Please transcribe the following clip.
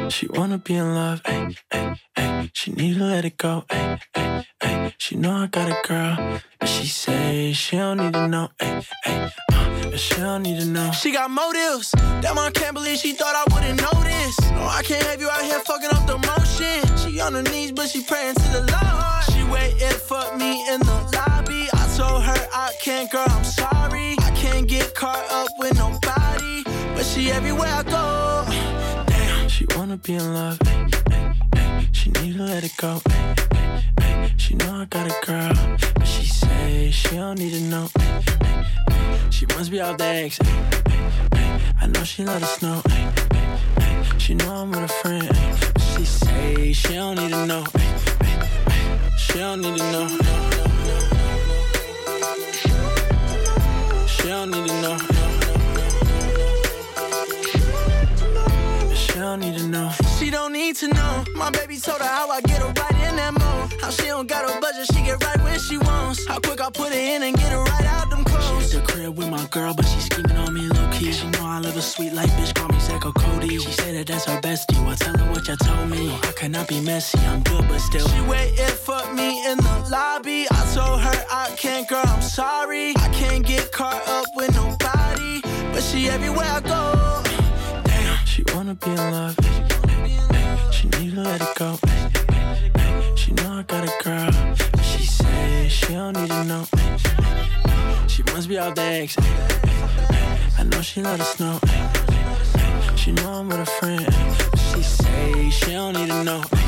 She wanna be in love, ay, ay, ay. She need to let it go, ay, ay, ay. She know I got a girl, but she say she don't need to know, ay, ay. She don't need to know. She got motives, damn I can't believe she thought I wouldn't know this. No, I can't have you out here fucking up the motion. She on her knees, but she praying to the Lord. She waited for me in the lobby. I told her I can't, girl, I'm sorry. I can't get caught up with nobody, but she everywhere I go. Damn, she wanna be in love, ay, ay, ay. She need to let it go, ay, ay, ay. She know I got a girl, but she say she don't need to know, ay, ay, ay. She must be off the X, ay, ay, ay. I know she let us know, ay, ay, ay. She know I'm with a friend, ay. She say she don't need to know, ay, ay, ay. She don't need to know, no, no, no, no. She don't need to know, no, no, no. She don't need to know. She don't need to know. My baby told her how I get her right in that mode. How she don't got a budget, she get right when she wants. How quick I put her in and get her right out them clothes. She at the crib with my girl, but she scheming on me low-key. She know I live a sweet life, bitch, call me Zach or Cody. She said that that's her bestie, well tell her what you told me. No, I cannot be messy, I'm good, but still. She waited for me in the lobby. I told her I can't, girl, I'm sorry. I can't get caught up with nobody, but she everywhere I go. Damn, she wanna be in love. She need to let it go. She know I got a girl, but she say she don't need to know. She must be off the X. I know she let us know. She know I'm with a friend. She say she don't need to know.